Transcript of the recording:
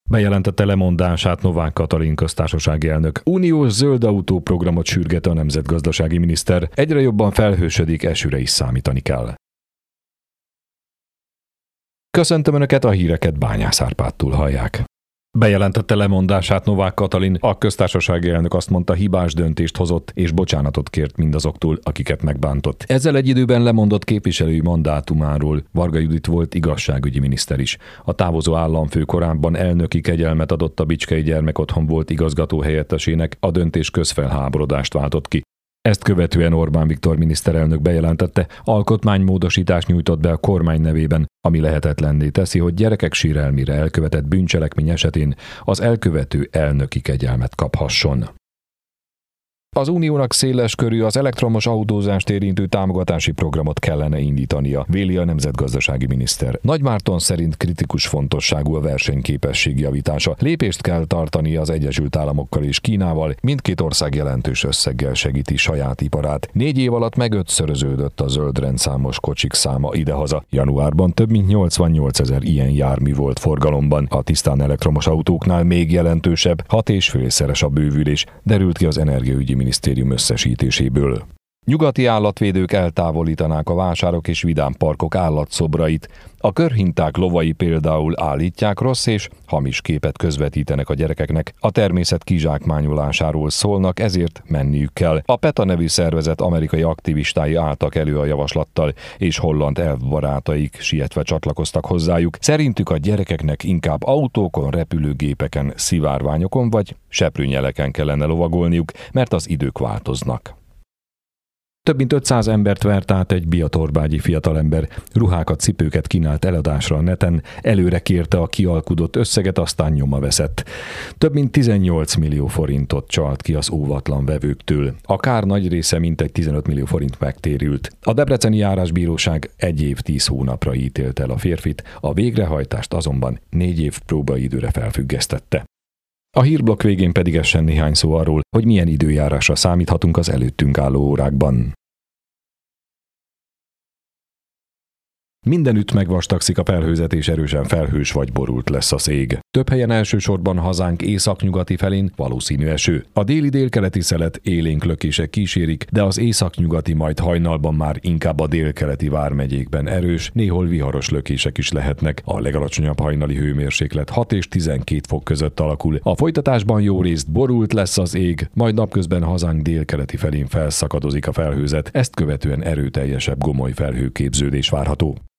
Bejelentette lemondását Novák Katalin köztársasági elnök. Uniós zöld autó programot sürget a nemzetgazdasági miniszter. Egyre jobban felhősödik, esőre is számítani kell. Köszöntöm Önöket, a híreket Bányász Árpádtól hallják. Bejelentette lemondását Novák Katalin, a köztársasági elnök azt mondta, hibás döntést hozott és bocsánatot kért mindazoktól, akiket megbántott. Ezzel egy időben lemondott képviselői mandátumáról. Varga Judit volt igazságügyi miniszter is. A távozó államfő korábban elnöki kegyelmet adott a Bicskei Gyermekotthon volt igazgató helyettesének, a döntés közfelháborodást váltott ki. Ezt követően Orbán Viktor miniszterelnök bejelentette, alkotmánymódosítást nyújtott be a kormány nevében, ami lehetetlenné teszi, hogy gyerekek sérelmére elkövetett bűncselekmény esetén az elkövető elnöki kegyelmet kaphasson. Az Uniónak széles körű, az elektromos autózást érintő támogatási programot kellene indítania, véli a nemzetgazdasági miniszter. Nagy Márton szerint kritikus fontosságú a versenyképesség javítása. Lépést kell tartani az Egyesült Államokkal és Kínával, mindkét ország jelentős összeggel segíti saját iparát. 4 év alatt megötszöröződött a zöld rendszámos kocsik száma idehaza. Januárban több mint 88 000 ilyen jármű volt forgalomban. A tisztán elektromos autóknál még jelentősebb, 6,5-szeres a bővülés, derült ki az energiaügyi minisztérium összesítéséből. Nyugati állatvédők eltávolítanák a vásárok és vidámparkok állatszobrait. A körhinták lovai például állítják, rossz és hamis képet közvetítenek a gyerekeknek. A természet kizsákmányolásáról szólnak, ezért menniük kell. A PETA nevű szervezet amerikai aktivistái álltak elő a javaslattal, és holland elvbarátaik sietve csatlakoztak hozzájuk. Szerintük a gyerekeknek inkább autókon, repülőgépeken, szivárványokon vagy seprűnyeleken kellene lovagolniuk, mert az idők változnak. Több mint 500 embert vert át egy biatorbágyi fiatalember, ruhákat, cipőket kínált eladásra a neten, előre kérte a kialkudott összeget, aztán nyoma veszett. Több mint 18 millió forintot csalt ki az óvatlan vevőktől. A kár nagy része mintegy 15 millió forint megtérült. A debreceni járásbíróság 1 év 10 hónapra ítélte el a férfit, a végrehajtást azonban 4 év próbaidőre felfüggesztette. A hírblokk végén pedig essen néhány szó arról, hogy milyen időjárásra számíthatunk az előttünk álló órákban. Mindenütt megvastagszik a felhőzet és erősen felhős vagy borult lesz az ég. Több helyen elsősorban hazánk északnyugati felén valószínű eső. A déli-délkeleti szelet élénk lökések kísérik, de az északnyugati majd hajnalban már inkább a délkeleti vármegyékben erős, néhol viharos lökések is lehetnek. A legalacsonyabb hajnali hőmérséklet 6 és 12 fok között alakul. A folytatásban jó részt borult lesz az ég, majd napközben hazánk délkeleti felén felszakadozik a felhőzet, ezt követően erőteljesebb gomoly felhőképződés várható.